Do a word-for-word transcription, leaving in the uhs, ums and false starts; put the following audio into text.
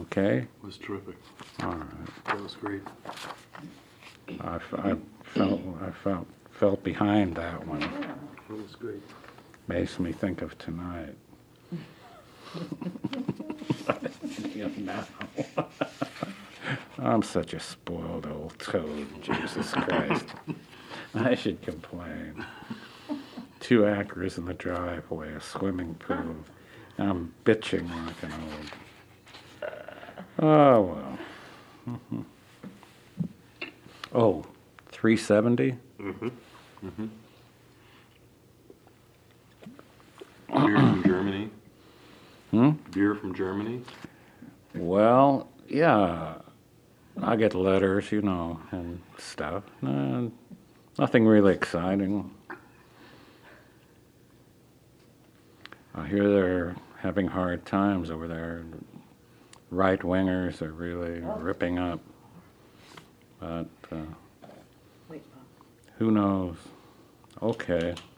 okay? It was terrific. All right. That was great. I, f- I felt I felt felt behind that one. That was great. Makes me think of tonight. You know. I'm such a spoiled old toad, Jesus Christ. I should complain. Two acres in the driveway, a swimming pool. I'm bitching like an old. Oh, well. Mm-hmm. Oh, three seventy? Mm-hmm. Mm-hmm. Beer from Germany? Hmm? Beer from Germany? Well, yeah. I get letters, you know, and stuff. Uh, nothing really exciting. I hear they're having hard times over there. Right-wingers are really ripping up. But uh, Wait, Bob. who knows? Okay.